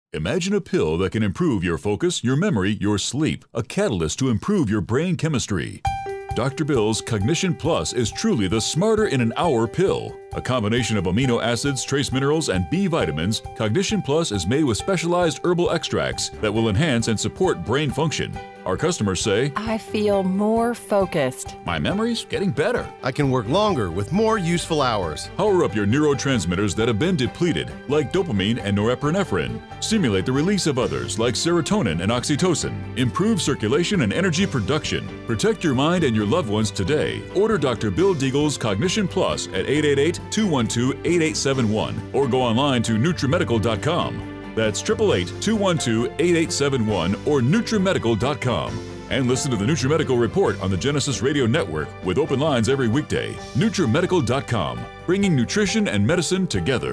Imagine a pill that can improve your focus, your memory, your sleep, a catalyst to improve your brain chemistry. Dr. Bill's Cognition Plus is truly the smarter in an hour pill. A combination of amino acids, trace minerals, and B vitamins, Cognition Plus is made with specialized herbal extracts that will enhance and support brain function. Our customers say, I feel more focused. My memory's getting better. I can work longer with more useful hours. Power up your neurotransmitters that have been depleted, like dopamine and norepinephrine. Stimulate the release of others, like serotonin and oxytocin. Improve circulation and energy production. Protect your mind and your loved ones today. Order Dr. Bill Deagle's Cognition Plus at 888-212-8871 or go online to NutriMedical.com. That's 888-212-8871 or NutriMedical.com. And listen to the NutriMedical Report on the Genesis Radio Network with open lines every weekday. NutriMedical.com, bringing nutrition and medicine together.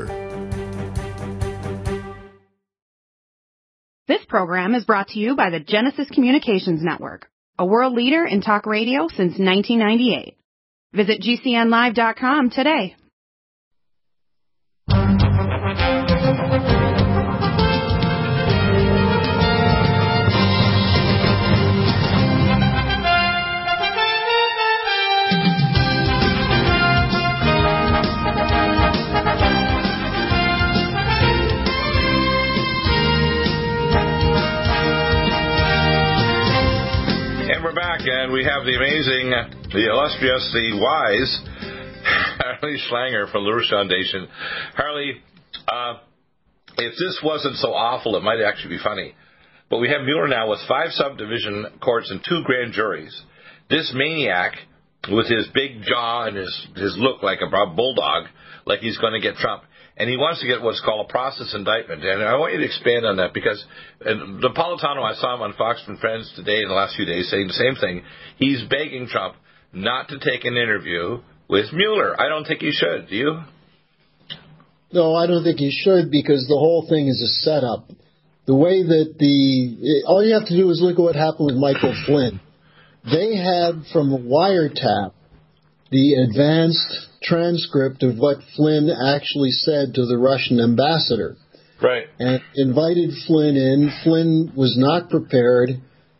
This program is brought to you by the Genesis Communications Network, a world leader in talk radio since 1998. Visit GCNlive.com today. And we have the amazing, the illustrious, the wise Harley Schlanger from the LaRouche Foundation. Harley, if this wasn't so awful, it might actually be funny. But we have Mueller now with 5 subdivision courts and 2 grand juries. This maniac, with his big jaw and his look like a bulldog, like he's going to get Trump. And he wants to get what's called a process indictment. And I want you to expand on that because Napolitano, I saw him on Fox and Friends today in the last few days saying the same thing. He's begging Trump not to take an interview with Mueller. I don't think he should. Do you? No, I don't think he should because the whole thing is a setup. The way that all you have to do is look at what happened with Michael Flynn. They had from a wiretap the advanced transcript of what Flynn actually said to the Russian ambassador. Right. And invited Flynn in. Flynn was not prepared.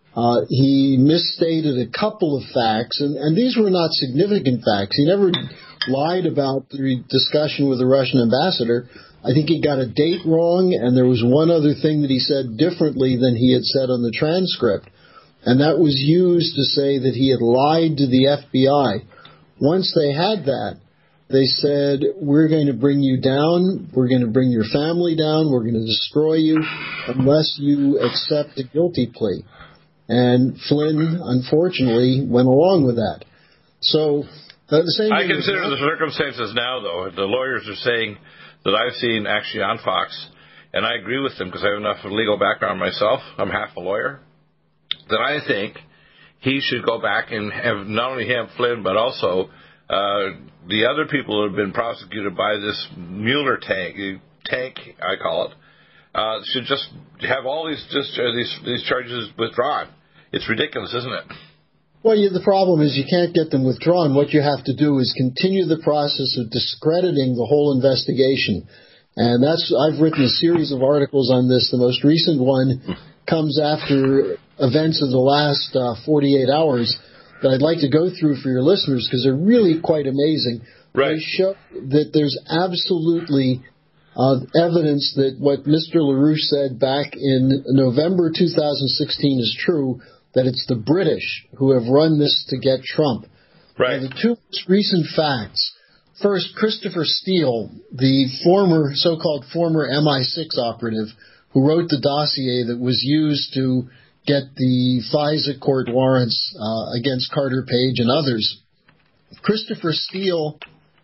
He misstated a couple of facts, and these were not significant facts. He never lied about the discussion with the Russian ambassador. I think he got a date wrong, and there was one other thing that he said differently than he had said on the transcript, and that was used to say that he had lied to the FBI. Once they had that, they said, we're going to bring you down, we're going to bring your family down, we're going to destroy you unless you accept a guilty plea. And Flynn, unfortunately, went along with that. So, the same I consider the circumstances now, though, the lawyers are saying that I've seen actually on Fox, and I agree with them because I have enough legal background myself, I'm half a lawyer, that I think he should go back and have not only him, Flynn, but also the other people who have been prosecuted by this Mueller tank, I call it, should just have all these charges withdrawn. It's ridiculous, isn't it? Well, the problem is you can't get them withdrawn. What you have to do is continue the process of discrediting the whole investigation. And I've written a series of articles on this. The most recent one comes after events of the last 48 hours that I'd like to go through for your listeners because they're really quite amazing. Right. They show that there's absolutely evidence that what Mr. LaRouche said back in November 2016 is true, that it's the British who have run this to get Trump. Right. Now, the 2 most recent facts. First, Christopher Steele, the so-called former MI6 operative who wrote the dossier that was used to get the FISA court warrants against Carter Page and others. Christopher Steele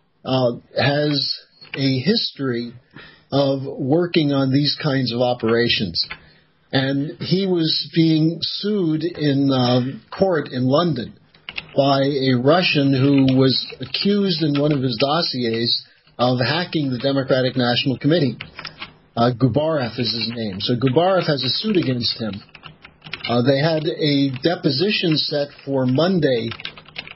has a history of working on these kinds of operations. And he was being sued in court in London by a Russian who was accused in one of his dossiers of hacking the Democratic National Committee. Gubarev is his name. So Gubarev has a suit against him. They had a deposition set for Monday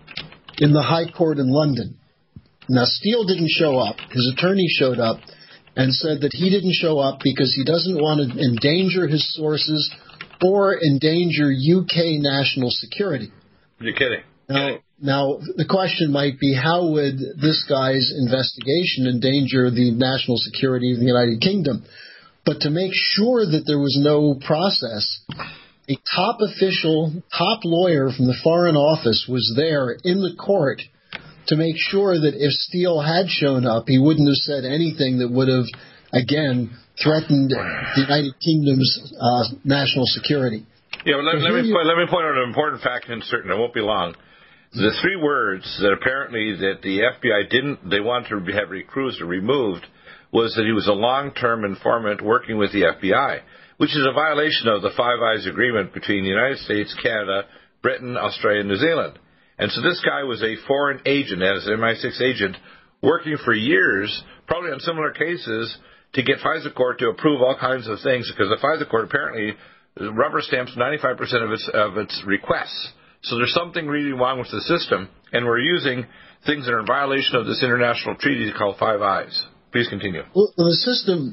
in the High Court in London. Now, Steele didn't show up. His attorney showed up, and said that he didn't show up because he doesn't want to endanger his sources or endanger UK national security. You're kidding. Now, the question might be, how would this guy's investigation endanger the national security of the United Kingdom? But to make sure that there was no process, a top official, top lawyer from the Foreign Office was there in the court to make sure that if Steele had shown up, he wouldn't have said anything that would have, again, threatened the United Kingdom's national security. Yeah, but let me point out an important fact and certain. It won't be long. The three words that apparently that the FBI they wanted to have recused or removed was that he was a long-term informant working with the FBI, which is a violation of the Five Eyes Agreement between the United States, Canada, Britain, Australia, and New Zealand. And so this guy was a foreign agent, as an MI6 agent, working for years, probably on similar cases, to get FISA Court to approve all kinds of things, because the FISA Court apparently rubber stamps 95% of its requests. So there's something really wrong with the system, and we're using things that are in violation of this international treaty called Five Eyes. Please continue. Well, the system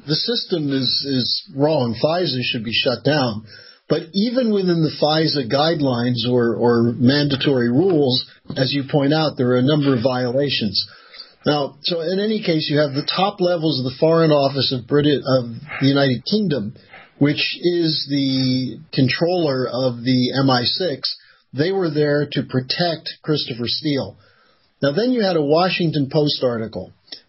is wrong. FISA should be shut down. But even within the FISA guidelines or mandatory rules, as you point out, there are a number of violations. Now, so in any case, you have the top levels of the Foreign Office of the United Kingdom, which is the controller of the MI6. They were there to protect Christopher Steele. Now, then you had a Washington Post article,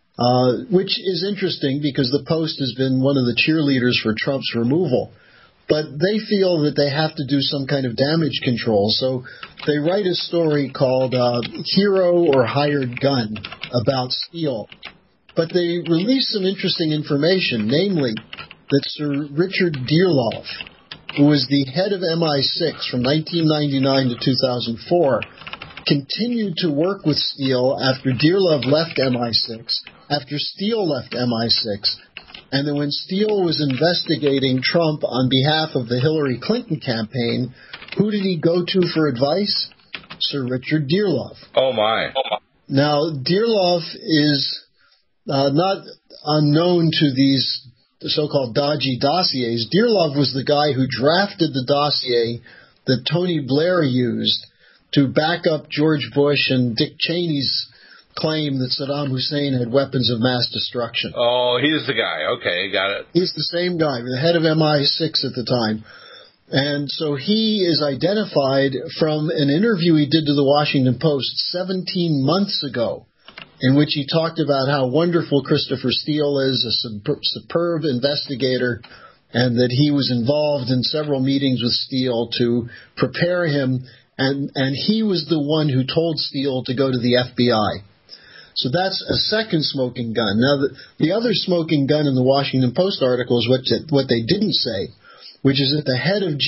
which is interesting because the Post has been one of the cheerleaders for Trump's removal. But they feel that they have to do some kind of damage control. So they write a story called Hero or Hired Gun about Steele. But they release some interesting information, namely that Sir Richard Dearlove, who was the head of MI6 from 1999 to 2004, continued to work with Steele after Dearlove left MI6, after Steele left MI6, and then when Steele was investigating Trump on behalf of the Hillary Clinton campaign, who did he go to for advice? Sir Richard Dearlove. Oh, my. Now, Dearlove is not unknown to these so-called dodgy dossiers. Dearlove was the guy who drafted the dossier that Tony Blair used to back up George Bush and Dick Cheney's claim that Saddam Hussein had weapons of mass destruction. Oh, he's the guy. Okay, got it. He's the same guy, the head of MI6 at the time. And so he is identified from an interview he did to the Washington Post 17 months ago, in which he talked about how wonderful Christopher Steele is, a superb investigator, and that he was involved in several meetings with Steele to prepare him, and he was the one who told Steele to go to the FBI. So that's a second smoking gun. Now, the other smoking gun in the Washington Post article is what they didn't say, which is that the head of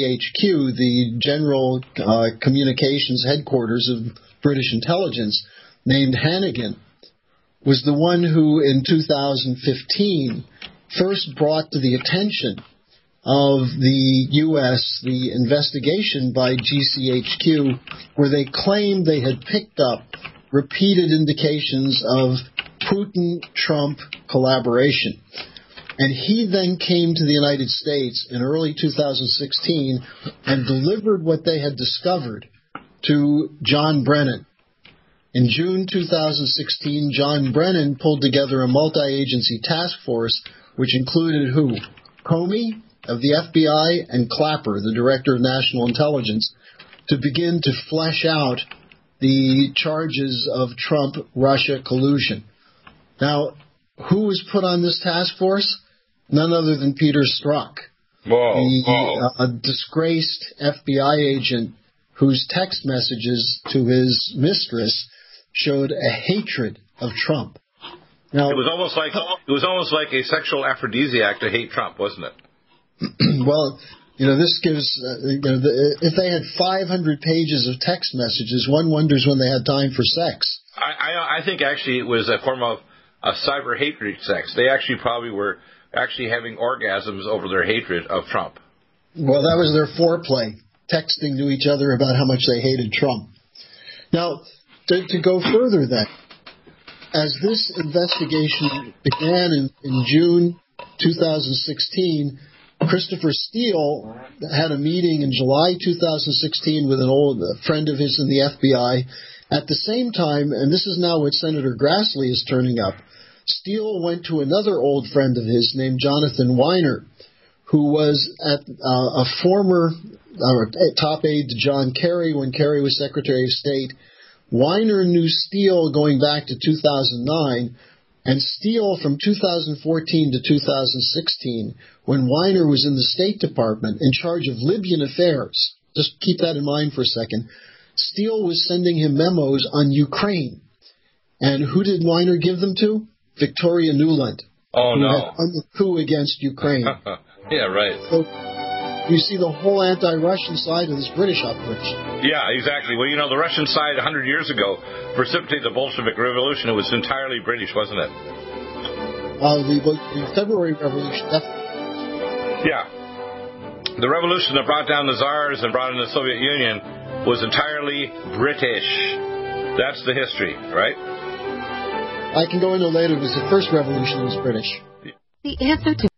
GCHQ, the General Communications Headquarters of British Intelligence, named Hannigan, was the one who in 2015 first brought to the attention of the U.S. the investigation by GCHQ where they claimed they had picked up repeated indications of Putin-Trump collaboration. And he then came to the United States in early 2016 and delivered what they had discovered to John Brennan. In June 2016, John Brennan pulled together a multi-agency task force which included who? Comey of the FBI and Clapper, the Director of National Intelligence, to begin to flesh out the charges of Trump-Russia collusion. Now, who was put on this task force? None other than Peter Strzok, the disgraced FBI agent whose text messages to his mistress showed a hatred of Trump. Now, it was almost like a sexual aphrodisiac to hate Trump, wasn't it? Well, this gives, if they had 500 pages of text messages, one wonders when they had time for sex. I think actually it was a form of a cyber hatred sex. They actually probably were actually having orgasms over their hatred of Trump. Well, that was their foreplay, texting to each other about how much they hated Trump. Now, to go further then, as this investigation began in June 2016, Christopher Steele had a meeting in July 2016 with an old friend of his in the FBI. At the same time, and this is now what Senator Grassley is turning up, Steele went to another old friend of his named Jonathan Weiner, who was a former top aide to John Kerry when Kerry was Secretary of State. Weiner knew Steele going back to 2009, and Steele from 2014 to 2016, when Weiner was in the State Department in charge of Libyan affairs. Just keep that in mind for a second. Steele was sending him memos on Ukraine. And who did Weiner give them to? Victoria Nuland. Oh, who no. had done the coup against Ukraine. Yeah, right. So you see the whole anti-Russian side of this British operation. Yeah, exactly. Well, the Russian side 100 years ago precipitated the Bolshevik Revolution. It was entirely British, wasn't it? The February Revolution, definitely. Yeah. The revolution that brought down the Tsars and brought in the Soviet Union was entirely British. That's the history, right? I can go into it later. It was the first revolution that was British. The answer to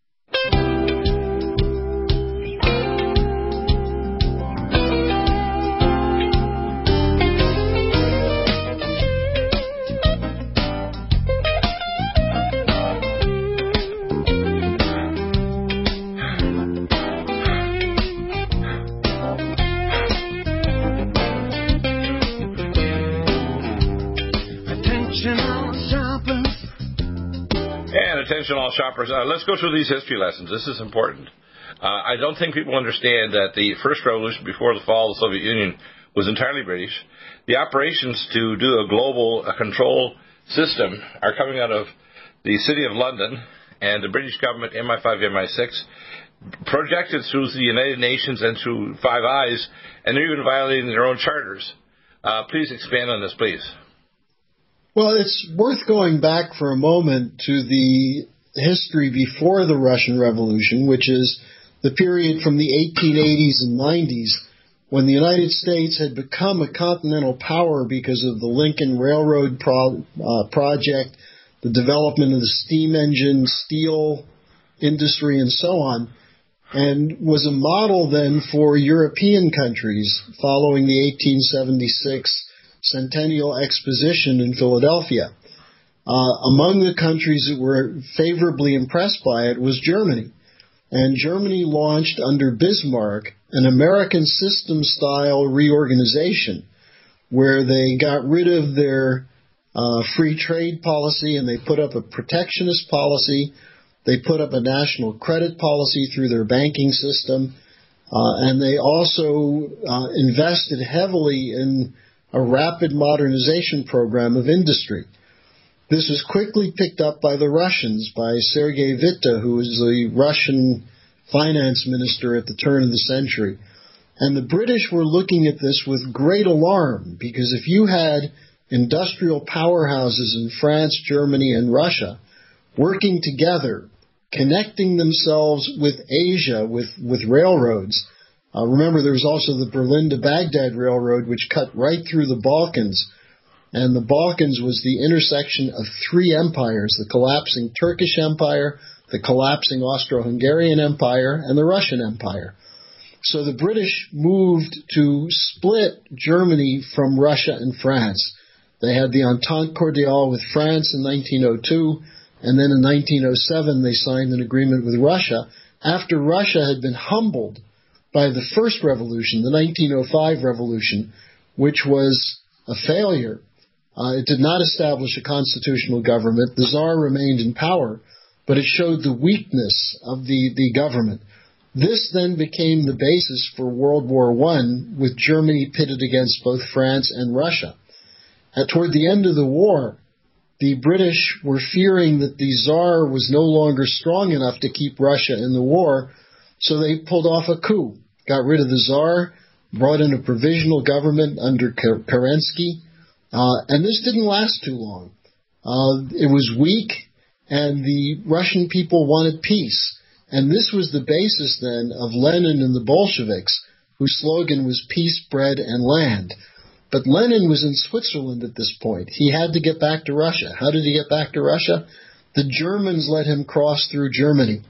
Attention all shoppers. Let's go through these history lessons. This is important. I don't think people understand that the first revolution before the fall of the Soviet Union was entirely British. The operations to do a global control system are coming out of the City of London and the British government, MI5, MI6, projected through the United Nations and through Five Eyes, and they're even violating their own charters. Please expand on this, please. Well, it's worth going back for a moment to the history before the Russian Revolution, which is the period from the 1880s and 90s, when the United States had become a continental power because of the Lincoln Railroad project, the development of the steam engine, steel industry, and so on, and was a model then for European countries following the 1876 Centennial Exposition in Philadelphia. Among the countries that were favorably impressed by it was Germany. And Germany launched under Bismarck an American system-style reorganization where they got rid of their free trade policy and they put up a protectionist policy. They put up a national credit policy through their banking system. And they also invested heavily in a rapid modernization program of industry. This was quickly picked up by the Russians, by Sergei Witte, who was the Russian finance minister at the turn of the century. And the British were looking at this with great alarm, because if you had industrial powerhouses in France, Germany, and Russia working together, connecting themselves with Asia with railroads. Remember, there was also the Berlin to Baghdad Railroad, which cut right through the Balkans. And the Balkans was the intersection of three empires, the collapsing Turkish Empire, the collapsing Austro-Hungarian Empire, and the Russian Empire. So the British moved to split Germany from Russia and France. They had the Entente Cordiale with France in 1902, and then in 1907 they signed an agreement with Russia after Russia had been humbled by the first revolution, the 1905 revolution, which was a failure. It did not establish a constitutional government. The Tsar remained in power, but it showed the weakness of the government. This then became the basis for World War I, with Germany pitted against both France and Russia. Toward the end of the war, the British were fearing that the Tsar was no longer strong enough to keep Russia in the war, so they pulled off a coup, got rid of the Tsar, brought in a provisional government under Kerensky, and this didn't last too long. It was weak, and the Russian people wanted peace. And this was the basis then of Lenin and the Bolsheviks, whose slogan was peace, bread, and land. But Lenin was in Switzerland at this point. He had to get back to Russia. How did he get back to Russia? The Germans let him cross through Germany.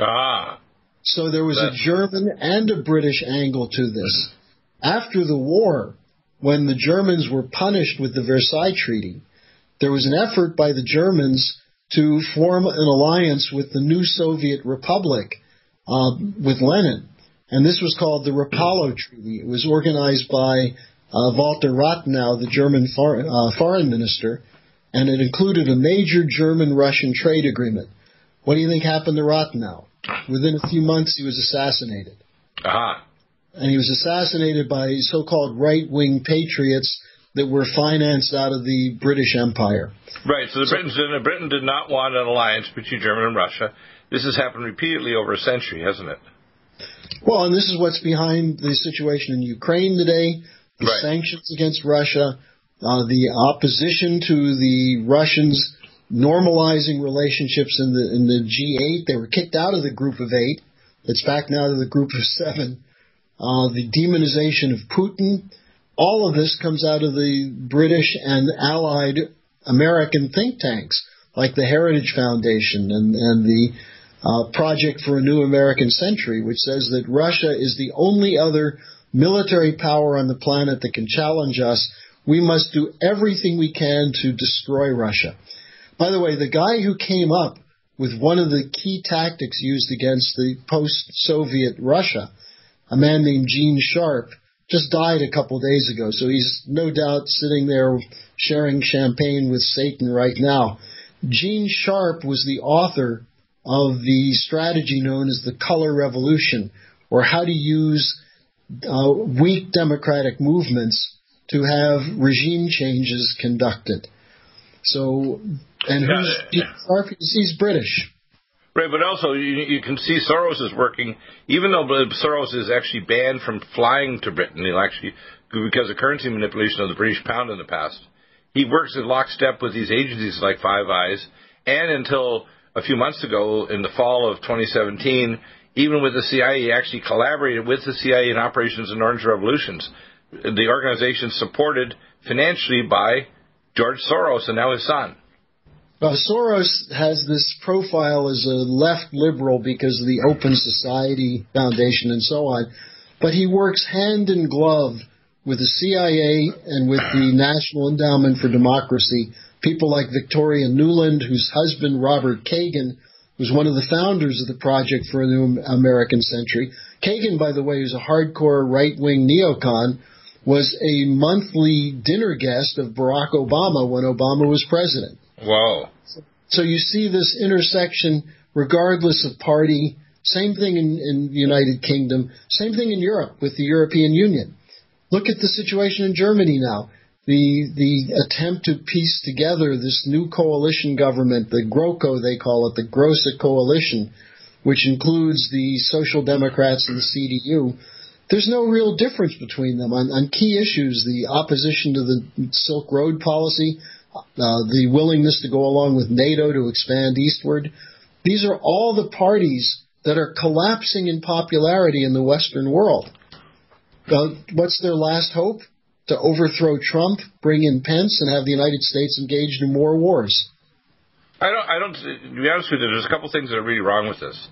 So there was a German and a British angle to this. After the war, when the Germans were punished with the Versailles Treaty, there was an effort by the Germans to form an alliance with the new Soviet Republic with Lenin. And this was called the Rapallo Treaty. It was organized by Walter Rathenau, the German foreign minister, and it included a major German-Russian trade agreement. What do you think happened to Rathenau? Within a few months, he was assassinated. And he was assassinated by so-called right-wing patriots that were financed out of the British Empire. Right, so Britain did not want an alliance between Germany and Russia. This has happened repeatedly over a century, hasn't it? Well, and this is what's behind the situation in Ukraine today, the sanctions against Russia, the opposition to the Russians normalizing relationships in the G8. They were kicked out of the Group of 8. It's back now to the Group of 7. The demonization of Putin. All of this comes out of the British and allied American think tanks, like the Heritage Foundation and the Project for a New American Century, which says that Russia is the only other military power on the planet that can challenge us. We must do everything we can to destroy Russia. By the way, the guy who came up with one of the key tactics used against the post-Soviet Russia, a man named Gene Sharp, just died a couple days ago, so he's no doubt sitting there sharing champagne with Satan right now. Gene Sharp was the author of the strategy known as the Color Revolution, or how to use weak democratic movements to have regime changes conducted. So, and who's Gene Sharp? He's British. Right, but also you can see Soros is working, even though Soros is actually banned from flying to Britain, because of currency manipulation of the British pound in the past. He works in lockstep with these agencies like Five Eyes, and until a few months ago, in the fall of 2017, even with the CIA, he actually collaborated with the CIA in operations in Orange Revolutions. The organization supported financially by George Soros and now his son. Soros has this profile as a left liberal because of the Open Society Foundation and so on, but he works hand in glove with the CIA and with the National Endowment for Democracy, people like Victoria Nuland, whose husband, Robert Kagan, was one of the founders of the Project for a New American Century. Kagan, by the way, who's a hardcore right-wing neocon, was a monthly dinner guest of Barack Obama when Obama was president. Wow. So you see this intersection regardless of party. Same thing in the United Kingdom. Same thing in Europe with the European Union. Look at the situation in Germany now. The attempt to piece together this new coalition government, the GroKo they call it, the Grosse Coalition, which includes the Social Democrats and the CDU. There's no real difference between them on key issues, the opposition to the Silk Road policy, the willingness to go along with NATO to expand eastward. These are all the parties that are collapsing in popularity in the Western world. What's their last hope? To overthrow Trump, bring in Pence, and have the United States engaged in more wars. I don't. To be honest with you, there's a couple things that are really wrong with this.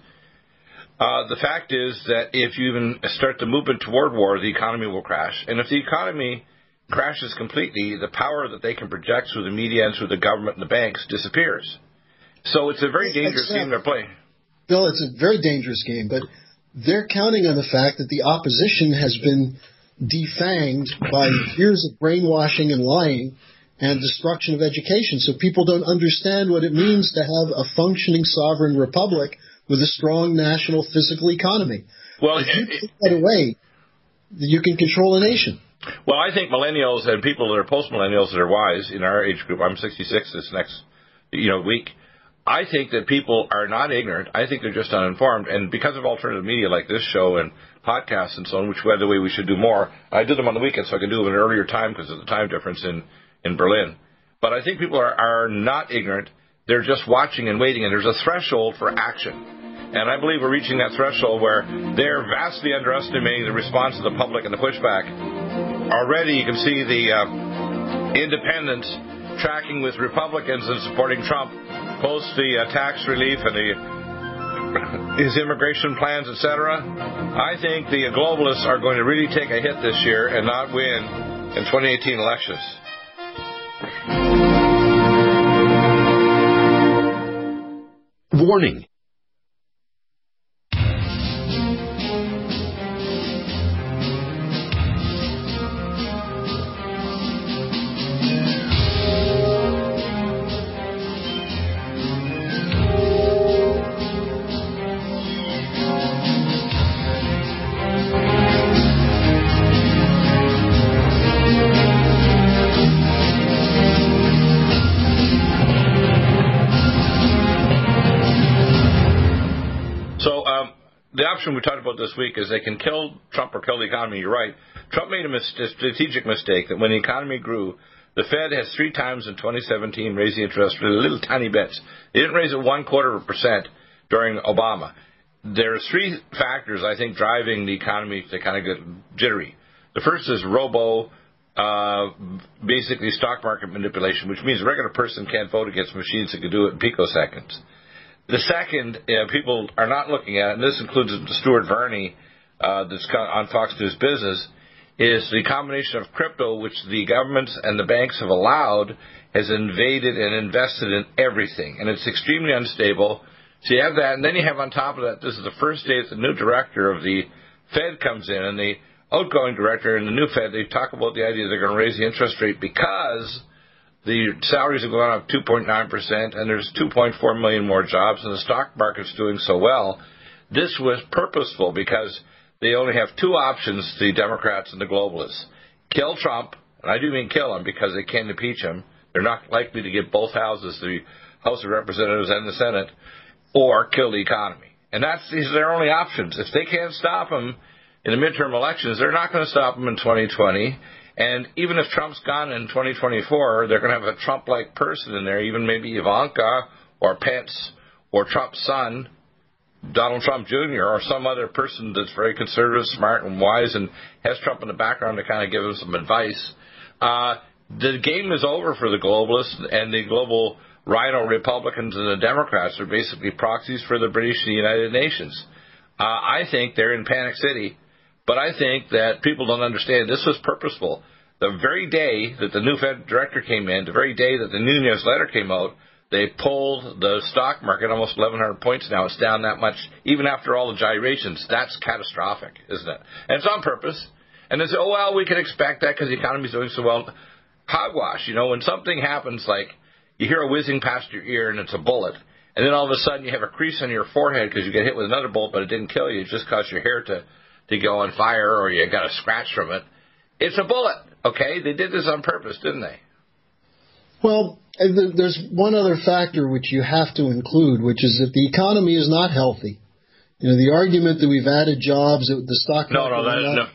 The fact is that if you even start the movement toward war, the economy will crash. And if the economy crashes completely, the power that they can project through the media and through the government and the banks disappears. So it's a very dangerous game they're playing. Bill, it's a very dangerous game, but they're counting on the fact that the opposition has been defanged by years of brainwashing and lying and destruction of education. So people don't understand what it means to have a functioning sovereign republic with a strong national physical economy. Well, if you take that away, you can control a nation. Well, I think millennials and people that are post-millennials that are wise in our age group, I'm 66 this next week, I think that people are not ignorant. I think they're just uninformed. And because of alternative media like this show and podcasts and so on, which, by the way, we should do more, I do them on the weekend so I can do them at an earlier time because of the time difference in Berlin. But I think people are not ignorant. They're just watching and waiting, and there's a threshold for action. And I believe we're reaching that threshold where they're vastly underestimating the response of the public and the pushback. already you can see the independents tracking with Republicans and supporting Trump post the tax relief and his immigration plans, etc. I think the globalists are going to really take a hit this year and not win in 2018 elections. Warning. The option we talked about this week is they can kill Trump or kill the economy. You're right. Trump made a strategic mistake that when the economy grew, the Fed has 3 times in 2017 raised the interest rate little tiny bits. They didn't raise it 0.25% during Obama. There's 3 factors, I think, driving the economy to kind of get jittery. The first is basically stock market manipulation, which means a regular person can't vote against machines that can do it in picoseconds. The second, people are not looking at, and this includes Stuart Varney, that's on Fox News Business, is the combination of crypto, which the governments and the banks have allowed, has invaded and invested in everything. And it's extremely unstable. So you have that, and then you have on top of that, this is the first day that the new director of the Fed comes in, and the outgoing director in the new Fed, they talk about the idea they're going to raise the interest rate because the salaries have gone up 2.9%, and there's 2.4 million more jobs, and the stock market's doing so well. This was purposeful because they only have 2 options, the Democrats and the globalists. Kill Trump, and I do mean kill him because they can't impeach him. They're not likely to get both houses, the House of Representatives and the Senate, or kill the economy. And these are their only options. If they can't stop him in the midterm elections, they're not going to stop him in 2020. And even if Trump's gone in 2024, they're going to have a Trump-like person in there, even maybe Ivanka or Pence or Trump's son, Donald Trump Jr., or some other person that's very conservative, smart, and wise and has Trump in the background to kind of give him some advice. The game is over for the globalists, and the global rhino Republicans and the Democrats are basically proxies for the British and the United Nations. I think they're in Panic City. But I think that people don't understand this was purposeful. The very day that the new Fed director came in, the very day that the Nunes letter came out, they pulled the stock market almost 1,100 points now. It's down that much, even after all the gyrations. That's catastrophic, isn't it? And it's on purpose. And they say, oh, well, we can expect that because the economy's doing so well. Hogwash. When something happens, like you hear a whizzing past your ear and it's a bullet, and then all of a sudden you have a crease on your forehead because you get hit with another bullet, but it didn't kill you. It just caused your hair to go on fire, or you got a scratch from it. It's a bullet, okay? They did this on purpose, didn't they? Well, there's one other factor which you have to include, which is that the economy is not healthy. The argument that we've added jobs, that the stock market... No.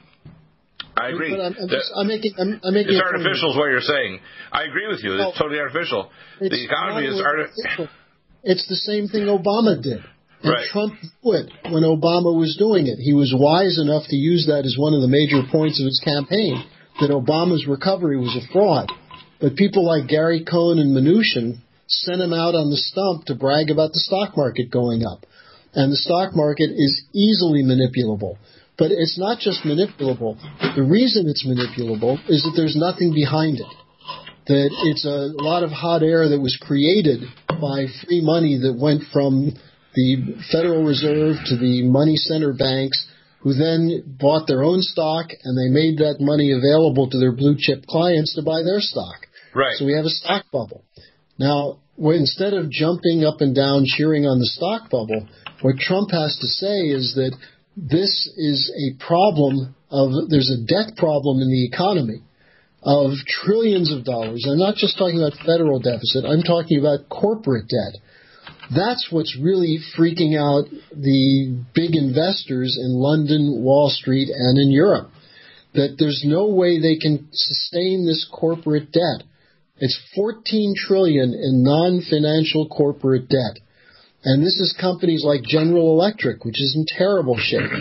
I agree. But I'm making it's artificial is what you're saying. I agree with you. It's totally artificial. The economy is artificial. It's the same thing Obama did. And right. Trump knew it when Obama was doing it. He was wise enough to use that as one of the major points of his campaign, that Obama's recovery was a fraud. But people like Gary Cohn and Mnuchin sent him out on the stump to brag about the stock market going up. And the stock market is easily manipulable. But it's not just manipulable. The reason it's manipulable is that there's nothing behind it. That it's a lot of hot air that was created by free money that went from the Federal Reserve to the money center banks, who then bought their own stock, and they made that money available to their blue chip clients to buy their stock. Right. So we have a stock bubble. Now, instead of jumping up and down cheering on the stock bubble, what Trump has to say is that this is a problem there's a debt problem in the economy of trillions of dollars. I'm not just talking about federal deficit. I'm talking about corporate debt. That's what's really freaking out the big investors in London, Wall Street, and in Europe, that there's no way they can sustain this corporate debt. It's $14 trillion in non-financial corporate debt. And this is companies like General Electric, which is in terrible shape.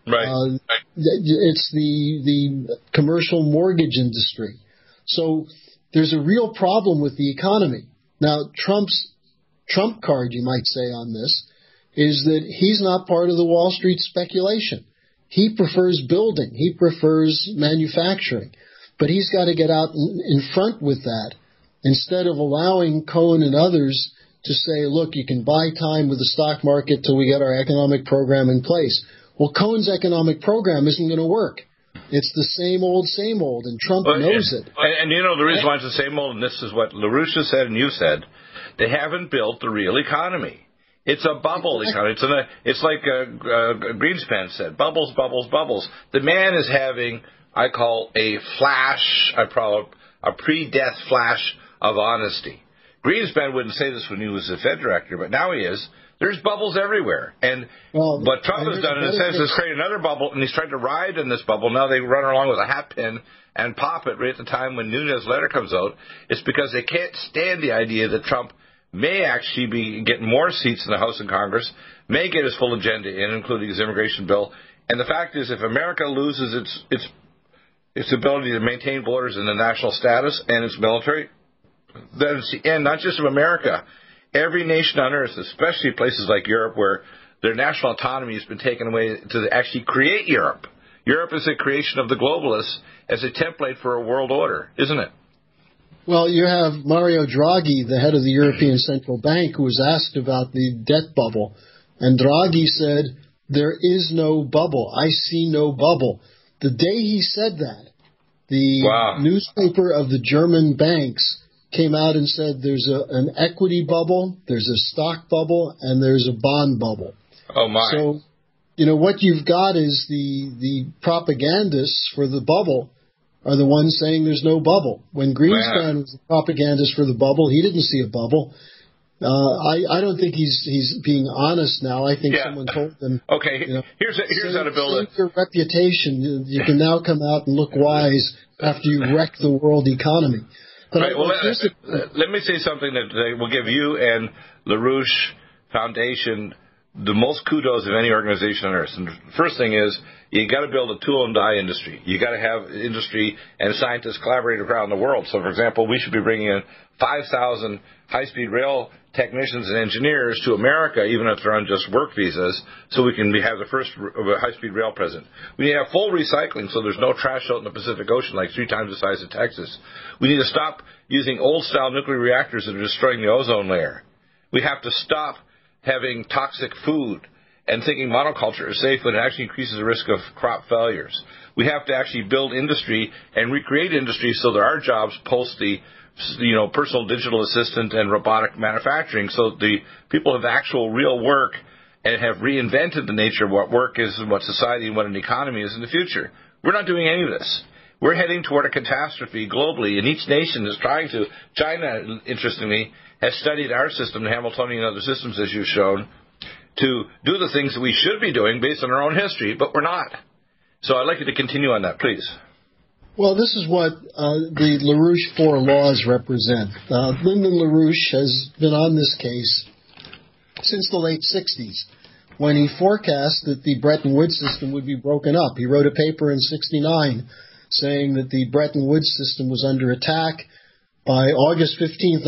Right. It's the commercial mortgage industry. So there's a real problem with the economy. Now, Trump's trump card, you might say, on this is that he's not part of the Wall Street speculation. He prefers building. He prefers manufacturing. But he's got to get out in front with that instead of allowing Cohen and others to say, look, you can buy time with the stock market till we get our economic program in place. Well, Cohen's economic program isn't going to work. It's the same old, and Trump knows it. And you know, the reason why it's the same old, and this is what LaRouche has said and you said, they haven't built the real economy. It's a bubble economy. It's like Greenspan said, bubbles, bubbles, bubbles. The man is having, I call a flash, a pre-death flash of honesty. Greenspan wouldn't say this when he was the Fed director, but now he is. There's bubbles everywhere. And what Trump has done, in a sense, is create another bubble, and he's tried to ride in this bubble. Now they run along with a hat pin and pop it right at the time when Nunes' letter comes out. It's because they can't stand the idea that Trump may actually be getting more seats in the House and Congress, may get his full agenda in, including his immigration bill. And the fact is, if America loses its ability to maintain borders and the national status and its military, then it's the end, not just of America. Every nation on earth, especially places like Europe, where their national autonomy has been taken away to actually create Europe. Europe is a creation of the globalists as a template for a world order, isn't it? Well, you have Mario Draghi, the head of the European Central Bank, who was asked about the debt bubble. And Draghi said, there is no bubble. I see no bubble. The day he said that, the newspaper of the German banks came out and said there's an equity bubble, there's a stock bubble, and there's a bond bubble. Oh, my. So, you know, what you've got is the propagandists for the bubble are the ones saying there's no bubble. When Greenspan was the propagandist for the bubble, he didn't see a bubble. I don't think he's being honest now. I think someone told them. Okay, here's how to build it. Your reputation. You can now come out and look wise after you wreck the world economy. But right. Let me say something that will give you and LaRouche Foundation the most kudos of any organization on earth. And the first thing is, you got to build a tool and die industry. You got to have industry and scientists collaborate around the world. So, for example, we should be bringing in 5,000 high-speed rail technicians and engineers to America, even if they're on just work visas, so we can have the first high-speed rail present. We need to have full recycling so there's no trash out in the Pacific Ocean, like 3 times the size of Texas. We need to stop using old-style nuclear reactors that are destroying the ozone layer. We have to stop having toxic food and thinking monoculture is safe when it actually increases the risk of crop failures. We have to actually build industry and recreate industry so there are jobs post the personal digital assistant and robotic manufacturing, so the people have actual real work and have reinvented the nature of what work is and what society and what an economy is in the future. We're not doing any of this. We're heading toward a catastrophe globally, and each nation is trying to. China, interestingly, has studied our system, the Hamiltonian and other systems, as you've shown, to do the things that we should be doing based on our own history, but we're not. So I'd like you to continue on that, please. Well, this is what the LaRouche 4 laws represent. Lyndon LaRouche has been on this case since the late 60s, when he forecast that the Bretton Woods system would be broken up. He wrote a paper in 69 saying that the Bretton Woods system was under attack. By August 15,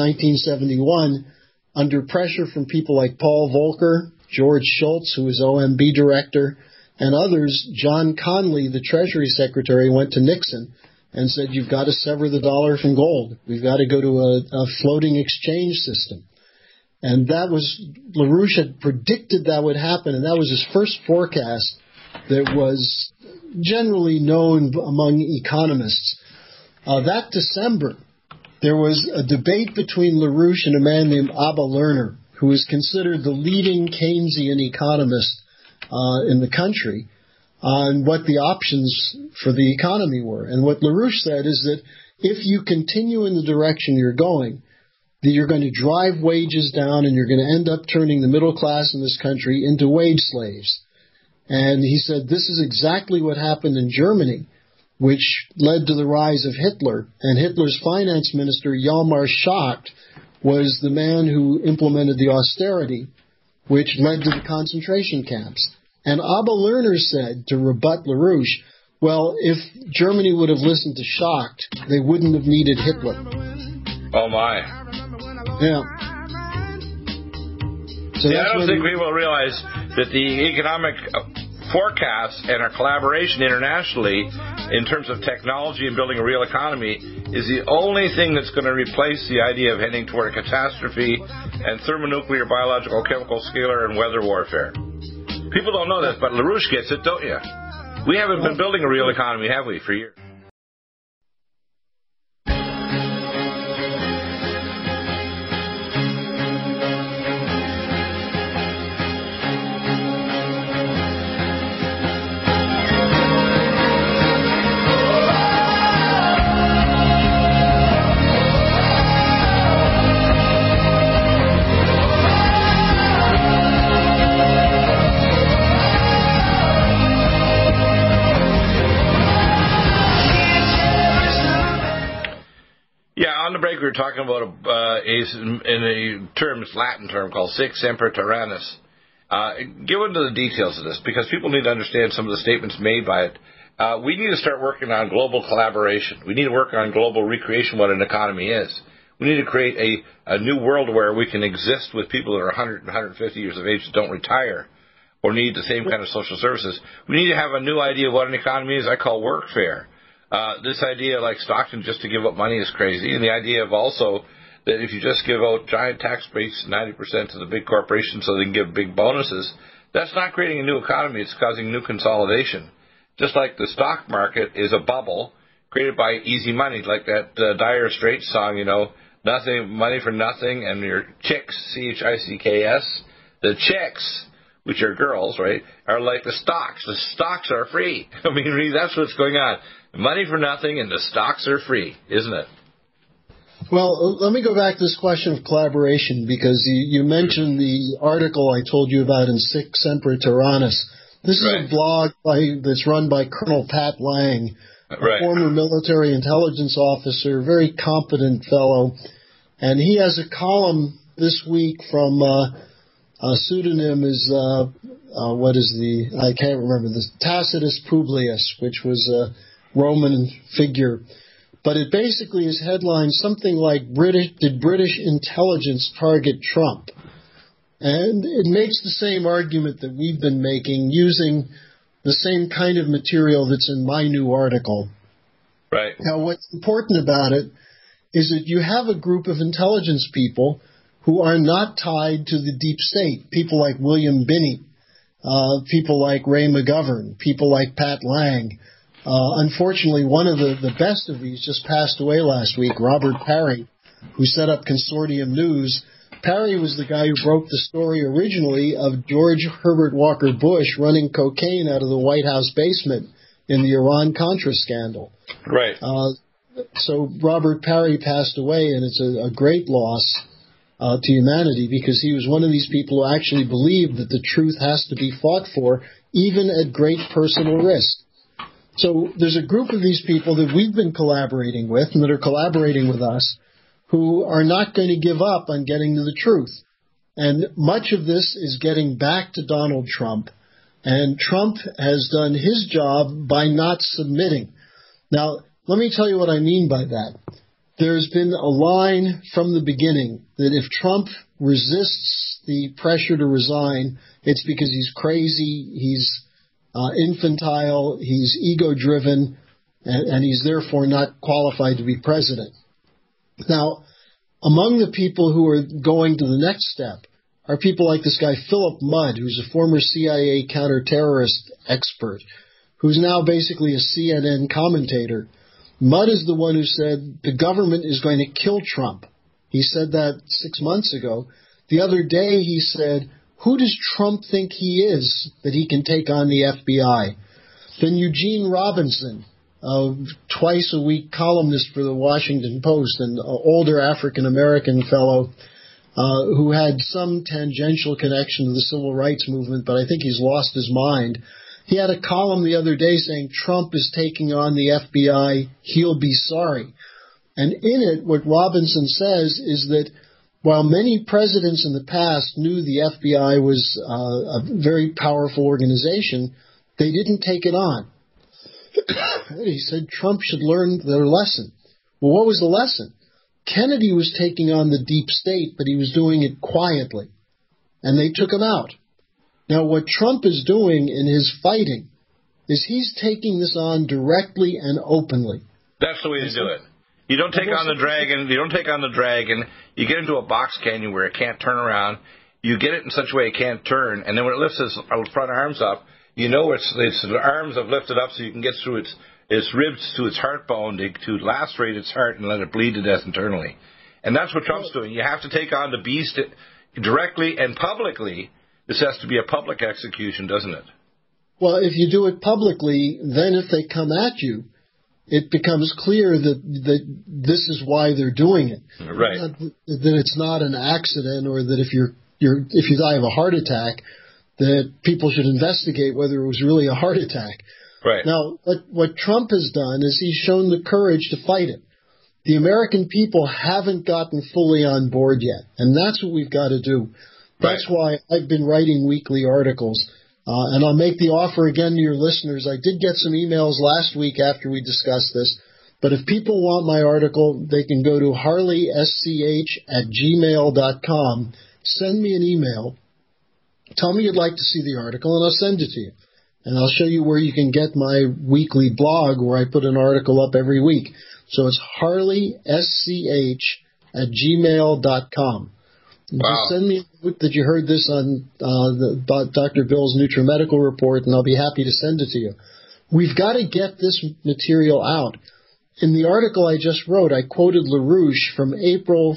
1971, under pressure from people like Paul Volcker, George Shultz, who was OMB director, and others, John Connally, the Treasury Secretary, went to Nixon and said, you've got to sever the dollar from gold. We've got to go to a floating exchange system. And that was, LaRouche had predicted that would happen, and that was his first forecast that was generally known among economists. That December, there was a debate between LaRouche and a man named Abba Lerner, who is considered the leading Keynesian economist in the country, on what the options for the economy were. And what LaRouche said is that if you continue in the direction you're going, that you're going to drive wages down and you're going to end up turning the middle class in this country into wage slaves. And he said this is exactly what happened in Germany, which led to the rise of Hitler. And Hitler's finance minister, Hjalmar Schacht, was the man who implemented the austerity, which led to the concentration camps. And Abba Lerner said, to rebut LaRouche, well, if Germany would have listened to Schacht, they wouldn't have needed Hitler. Oh, my. Yeah. So I don't think people realize that the economic forecast and our collaboration internationally in terms of technology and building a real economy is the only thing that's going to replace the idea of heading toward a catastrophe and thermonuclear, biological, chemical, scalar, and weather warfare. People don't know this, but LaRouche gets it, don't you? We haven't been building a real economy, have we, for years? We were talking about in a Latin term called Sic Semper Tyrannis. Go into the details of this, because people need to understand some of the statements made by it. We need to start working on global collaboration. We need to work on global recreation, what an economy is. We need to create a new world where we can exist with people that are 100 and 150 years of age that don't retire or need the same kind of social services. We need to have a new idea of what an economy is. I call workfare. This idea, like Stockton, just to give up money is crazy. And the idea of also that if you just give out giant tax breaks, 90% to the big corporations so they can give big bonuses, that's not creating a new economy. It's causing new consolidation. Just like the stock market is a bubble created by easy money, like that Dire Straits song, nothing, money for nothing, and your chicks, C-H-I-C-K-S, the chicks, which are girls, right, are like the stocks. The stocks are free. I mean, really, that's what's going on. Money for nothing, and the stocks are free, isn't it? Well, let me go back to this question of collaboration, because you mentioned the article I told you about in Sic Semper Tyrannis. This is a blog that's run by Colonel Pat Lang, a former military intelligence officer, very competent fellow. And he has a column this week from a pseudonym is, I can't remember this, Tacitus Publius, which was a Roman figure. But it basically is headlined something like, Did British intelligence target Trump? And it makes the same argument that we've been making, using the same kind of material that's in my new article. Right. Now, what's important about it is that you have a group of intelligence people who are not tied to the deep state, people like William Binney, people like Ray McGovern, people like Pat Lang. Unfortunately, one of the best of these just passed away last week, Robert Parry, who set up Consortium News. Parry was the guy who broke the story originally of George Herbert Walker Bush running cocaine out of the White House basement in the Iran-Contra scandal. Right. So Robert Parry passed away, and it's a great loss to humanity, because he was one of these people who actually believed that the truth has to be fought for, even at great personal risk. So there's a group of these people that we've been collaborating with and that are collaborating with us who are not going to give up on getting to the truth. And much of this is getting back to Donald Trump. And Trump has done his job by not submitting. Now, let me tell you what I mean by that. There's been a line from the beginning that if Trump resists the pressure to resign, it's because he's crazy, he's infantile, he's ego-driven, and he's therefore not qualified to be president. Now, among the people who are going to the next step are people like this guy Philip Mudd, who's a former CIA counterterrorist expert, who's now basically a CNN commentator. Mudd is the one who said the government is going to kill Trump. He said that 6 months ago. The other day he said, who does Trump think he is that he can take on the FBI? Then Eugene Robinson, a twice-a-week columnist for the Washington Post, an older African-American fellow who had some tangential connection to the civil rights movement, but I think he's lost his mind. He had a column the other day saying Trump is taking on the FBI, he'll be sorry. And in it, what Robinson says is that while many presidents in the past knew the FBI was a very powerful organization, they didn't take it on. He said Trump should learn their lesson. Well, what was the lesson? Kennedy was taking on the deep state, but he was doing it quietly, and they took him out. Now, what Trump is doing in his fighting is he's taking this on directly and openly. That's the way to do it. You don't take on the dragon. You don't take on the dragon. You get into a box canyon where it can't turn around. You get it in such a way it can't turn, and then when it lifts its front arms up, you know its arms have lifted up so you can get through its ribs to its heart bone to lacerate its heart and let it bleed to death internally. And that's what Trump's doing. You have to take on the beast directly and publicly. This has to be a public execution, doesn't it? Well, if you do it publicly, then if they come at you, it becomes clear that this is why they're doing it. Right. That it's not an accident, or that if you die of a heart attack, that people should investigate whether it was really a heart attack. Right. Now, what Trump has done is he's shown the courage to fight it. The American people haven't gotten fully on board yet, and that's what we've got to do. That's why I've been writing weekly articles. And I'll make the offer again to your listeners. I did get some emails last week after we discussed this, but if people want my article, they can go to harleysch@gmail.com, send me an email, tell me you'd like to see the article, and I'll send it to you. And I'll show you where you can get my weekly blog where I put an article up every week. So it's harleysch@gmail.com. Wow. Just send me a note that you heard this on Dr. Bill's NutriMedical Report, and I'll be happy to send it to you. We've got to get this material out. In the article I just wrote, I quoted LaRouche from April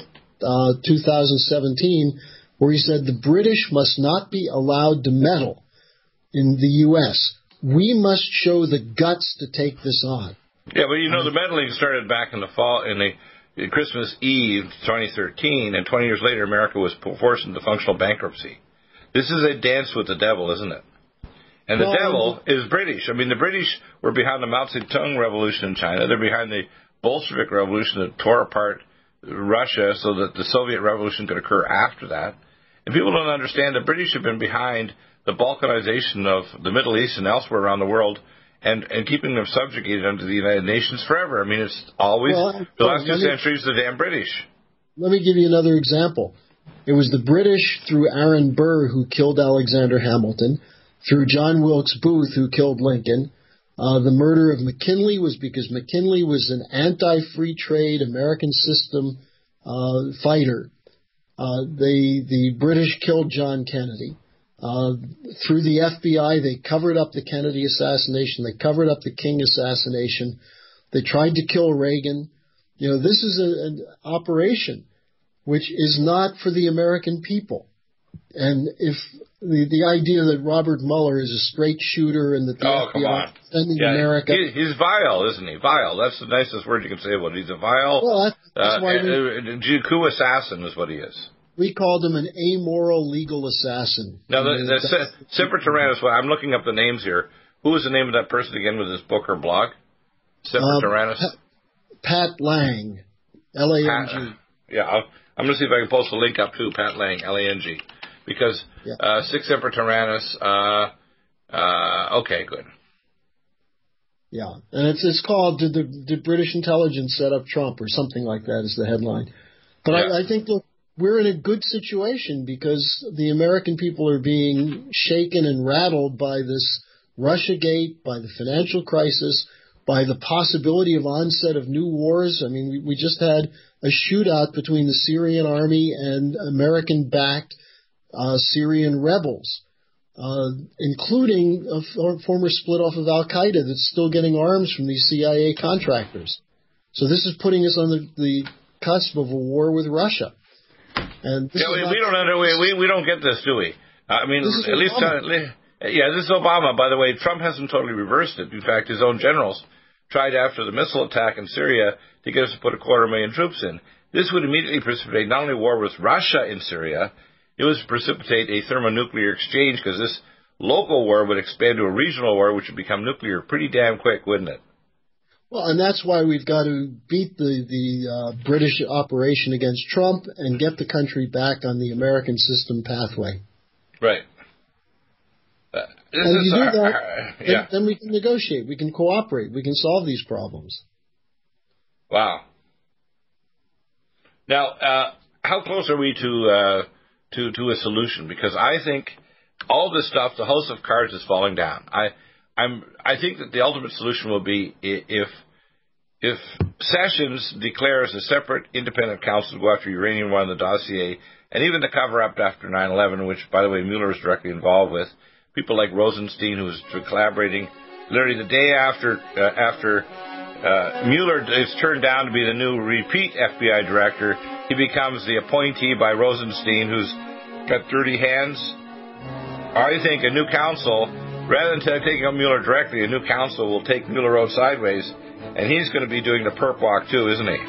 2017, where he said the British must not be allowed to meddle in the U.S. We must show the guts to take this on. Yeah, but the meddling started back in the fall, in Christmas Eve 2013, and 20 years later, America was forced into functional bankruptcy. This is a dance with the devil, isn't it? And the devil is British. I mean, the British were behind the Mao Zedong revolution in China. They're behind the Bolshevik revolution that tore apart Russia so that the Soviet revolution could occur after that. And people don't understand the British have been behind the balkanization of the Middle East and elsewhere around the world, and keeping them subjugated under the United Nations forever. I mean, it's always, the last 2 centuries, the damn British. Let me give you another example. It was the British through Aaron Burr who killed Alexander Hamilton, through John Wilkes Booth who killed Lincoln. The murder of McKinley was because McKinley was an anti-free trade American system fighter. The British killed John Kennedy. Through the FBI, they covered up the Kennedy assassination. They covered up the King assassination. They tried to kill Reagan. This is an operation which is not for the American people. And if the idea that Robert Mueller is a straight shooter and that the FBI is defending America... He's vile, isn't he? Vile. That's the nicest word you can say about it. He's a vile... that's why coup assassin is what he is. We called him an amoral legal assassin. Now, Semper Tyrannis, I'm looking up the names here. Who was the name of that person again with his book or blog? Semper Tyrannis? Pat Lang, L-A-N-G. I'm going to see if I can post a link up to Pat Lang, L-A-N-G. Because Six Semper Tyrannis, okay, good. Yeah, and it's called Did British Intelligence Set Up Trump, or something like that is the headline. But I think, look, we're in a good situation because the American people are being shaken and rattled by this Russiagate, by the financial crisis, by the possibility of onset of new wars. I mean, we just had a shootout between the Syrian army and American-backed Syrian rebels, including a former split-off of Al-Qaeda that's still getting arms from these CIA contractors. So this is putting us on the cusp of a war with Russia. And we don't get this, do we? I mean, this is at least this is Obama. By the way, Trump hasn't totally reversed it. In fact, his own generals tried after the missile attack in Syria to get us to put 250,000 troops in. This would immediately precipitate not only war with Russia in Syria, it would precipitate a thermonuclear exchange, because this local war would expand to a regional war, which would become nuclear pretty damn quick, wouldn't it? Well, and that's why we've got to beat the British operation against Trump and get the country back on the American system pathway. Right. And you do that, then we can negotiate, we can cooperate, we can solve these problems. Wow. Now, how close are we to a solution? Because I think all this stuff, the house of cards is falling down. I think that the ultimate solution will be if Sessions declares a separate independent counsel to go after Uranium One, the dossier, and even the cover-up after 9/11, which, by the way, Mueller was directly involved with. People like Rosenstein, who was collaborating literally the day after Mueller is turned down to be the new repeat FBI director, he becomes the appointee by Rosenstein, who's got dirty hands. I think a new counsel, rather than taking out Mueller directly, a new counsel will take Mueller out sideways, and he's going to be doing the perp walk too, isn't he?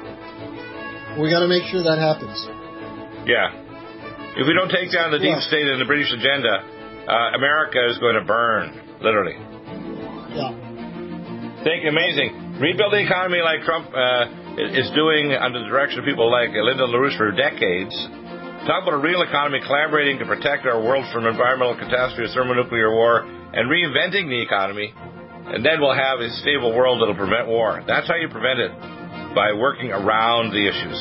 We got to make sure that happens. Yeah. If we don't take down the deep state and the British agenda, America is going to burn, literally. Yeah. Think amazing. Rebuild the economy like Trump is doing under the direction of people like Lyndon LaRouche for decades. Talk about a real economy collaborating to protect our world from environmental catastrophes, thermonuclear war, and reinventing the economy. And then we'll have a stable world that will prevent war. That's how you prevent it, by working around the issues.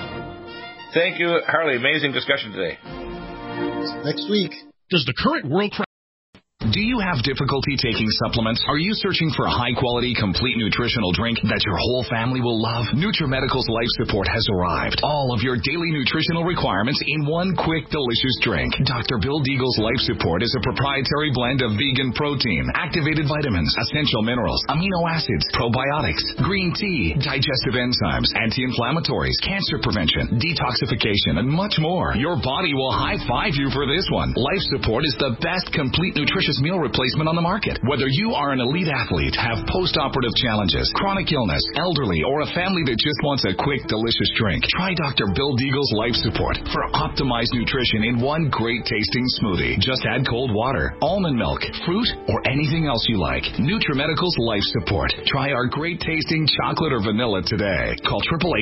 Thank you, Harley. Amazing discussion today. Next week. Does the current world... Do you have difficulty taking supplements? Are you searching for a high-quality, complete nutritional drink that your whole family will love? NutriMedical's Life Support has arrived. All of your daily nutritional requirements in one quick, delicious drink. Dr. Bill Deagle's Life Support is a proprietary blend of vegan protein, activated vitamins, essential minerals, amino acids, probiotics, green tea, digestive enzymes, anti-inflammatories, cancer prevention, detoxification, and much more. Your body will high-five you for this one. Life Support is the best complete nutritious meal replacement on the market. Whether you are an elite athlete, have post-operative challenges, chronic illness, elderly, or a family that just wants a quick, delicious drink, try Dr. Bill Deagle's Life Support for optimized nutrition in one great-tasting smoothie. Just add cold water, almond milk, fruit, or anything else you like. NutriMedical's Life Support. Try our great-tasting chocolate or vanilla today. Call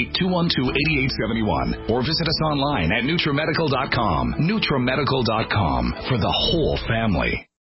888-212-8871 or visit us online at NutriMedical.com. NutriMedical.com for the whole family.